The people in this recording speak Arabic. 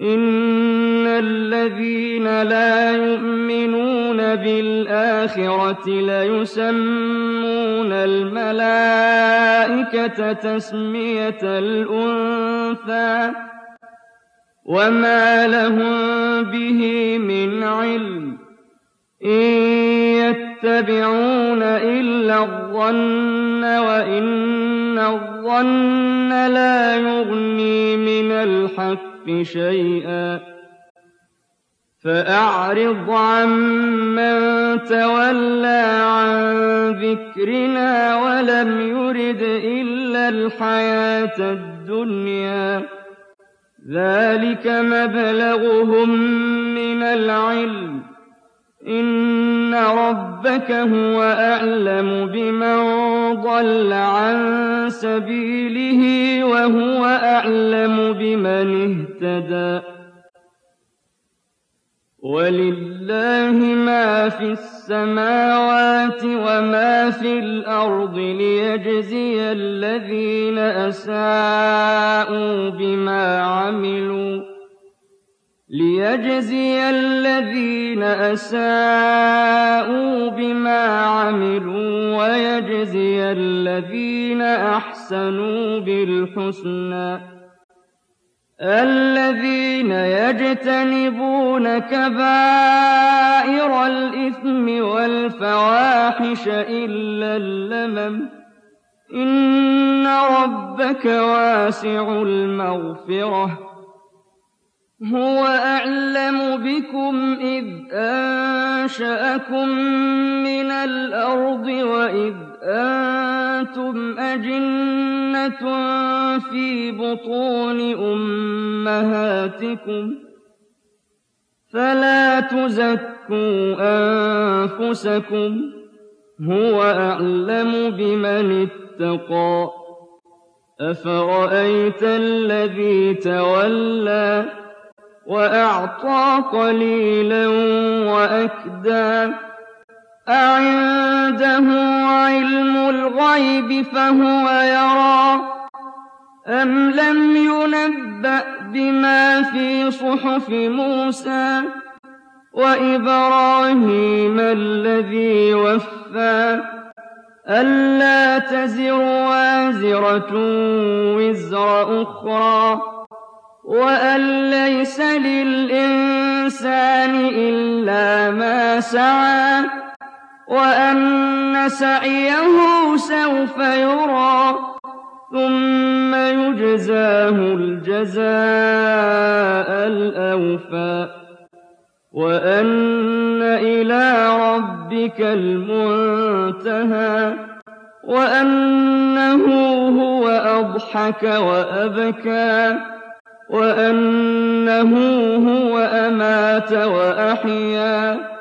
إِنَّ الَّذِينَ لَا يُؤْمِنُونَ بِالْآخِرَةِ لَيُسَمُّونَ الْمَلَائِكَةَ تَسْمِيَةَ الْأُنثَىٰ ۖ وَمَا لَهُم بِهِ مِنْ عِلْمٍ ۖ إِن يَتَّبِعُونَ إِلَّا الظَّنَّ وَإِنَّ الظَّنَّ لَا يُغْنِي مِنَ الْحَقِّ شَيْئًا ۚ فَأَعْرِضْ عَمَّن تَوَلَّىٰ عَن ذِكْرِنَا وَلَمْ يُرِدْ إِلَّا الْحَيَاةَ الدُّنْيَا ۚ ذَٰلِكَ مَبْلَغُهُم مِّنَ الْعِلْمِ ۚ إِنَّ رَبَّكَ هُوَ أَعْلَمُ بِمَن ضَلَّ عَن سَبِيلِهِ وَهُوَ أَعْلَمُ بِمَنِ اهْتَدَىٰ وَلِلَّهِ مَا فِي السَّمَاوَاتِ وَمَا فِي الْأَرْضِ لِيَجْزِيَ الَّذِينَ أَسَاءُوا بِمَا عَمِلُوا وَيَجْزِيَ الَّذِينَ أَحْسَنُوا بِالْحُسْنَىٰ ۚ الَّذِينَ يَجْتَنِبُونَ كَبَائِرَ الْإِثْمِ وَالْفَوَاحِشَ إِلَّا اللَّمَمَ ۚ إِنَّ رَبَّكَ وَاسِعُ الْمَغْفِرَةِ ۚ هُوَ أَعْلَمُ بِكُمْ إِذْ أَنشَأَكُم مِّنَ الْأَرْضِ وَإِذْ أَنتُمْ أَجِنَّةٌ فِي بُطُونِ أُمَّهَاتِكُمْ ۖ فَلَا تُزَكُّوا أَنفُسَكُمْ ۖ هُوَ أَعْلَمُ بِمَنِ اتَّقَىٰ أَفَرَأَيْتَ الَّذِي تَوَلَّىٰ وَأَعْطَىٰ قَلِيلًا وَأَكْدَىٰ أَعِندَهُ عِلْمُ الْغَيْبِ فَهُوَ يَرَىٰ أَمْ لَمْ يُنَبَّأْ بِمَا فِي صُحُفِ مُوسَىٰ وَإِبْرَاهِيمَ الَّذِي وَفَّىٰ أَلَّا تَزِرُ وَازِرَةٌ وِزْرَ أُخْرَىٰ وَأَن لَّيْسَ لِلْإِنسَانِ إِلَّا مَا سَعَىٰ وَأَنَّ سَعْيَهُ سَوْفَ يُرَىٰ ثُمَّ يُجْزَاهُ الْجَزَاءَ الْأَوْفَىٰ وَأَنَّ إِلَىٰ رَبِّكَ الْمُنتَهَىٰ وَأَنَّهُ هُوَ أَضْحَكَ وَأَبْكَىٰ وَأَنَّهُ هُوَ أَمَاتَ وَأَحْيَا